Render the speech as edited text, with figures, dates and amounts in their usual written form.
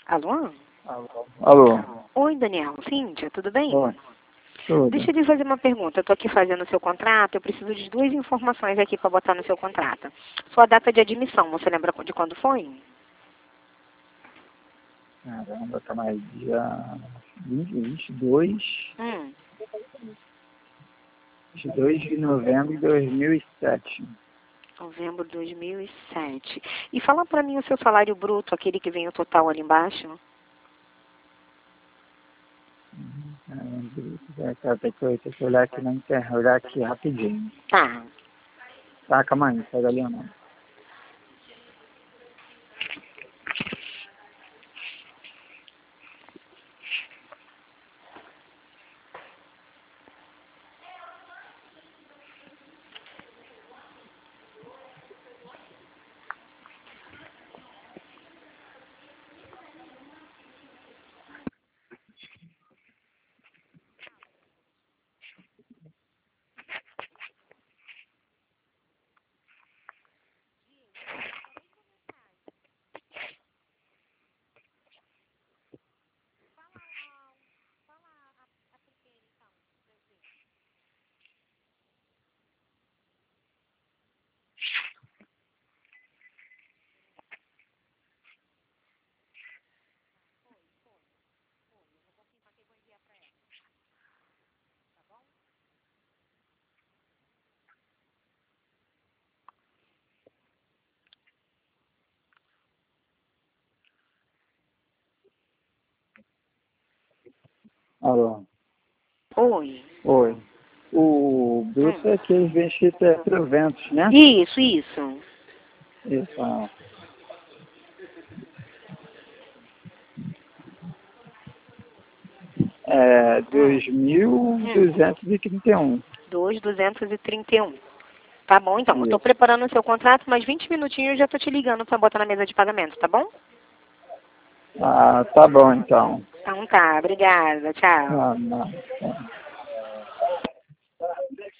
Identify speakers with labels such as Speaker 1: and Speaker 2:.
Speaker 1: Alô?
Speaker 2: Alô?
Speaker 1: Oi, Daniel. Cíntia, tudo bem?
Speaker 2: Oi. Tudo.
Speaker 1: Deixa eu lhe fazer uma pergunta. Eu estou aqui fazendo o seu contrato. Eu preciso de 2 informações aqui para botar no seu contrato. Sua data de admissão, você lembra de quando foi?
Speaker 2: Caramba, tá mais dia 22,
Speaker 1: Hum.
Speaker 2: 22 de novembro de 2007.
Speaker 1: Novembro de 2007. E fala para mim o seu salário bruto, aquele que vem o total ali embaixo.
Speaker 2: Caramba, tem que olhar aqui na internet, olhar aqui rapidinho.
Speaker 1: Tá.
Speaker 2: Tá, calma aí, pega ali a mão. Alô?
Speaker 1: Oi.
Speaker 2: Oi. O bruto é aquele vestido para eventos, né?
Speaker 1: Isso.
Speaker 2: Isso, é 2.231.
Speaker 1: 2.231. Tá bom, então. Eu estou
Speaker 2: Isso.
Speaker 1: preparando o seu contrato, mais 20 minutinhos eu já estou te ligando para botar na mesa de pagamento, tá bom?
Speaker 2: Ah, tá bom então.
Speaker 1: Então tá. Obrigada. Tchau.
Speaker 2: Ah, não. Tá.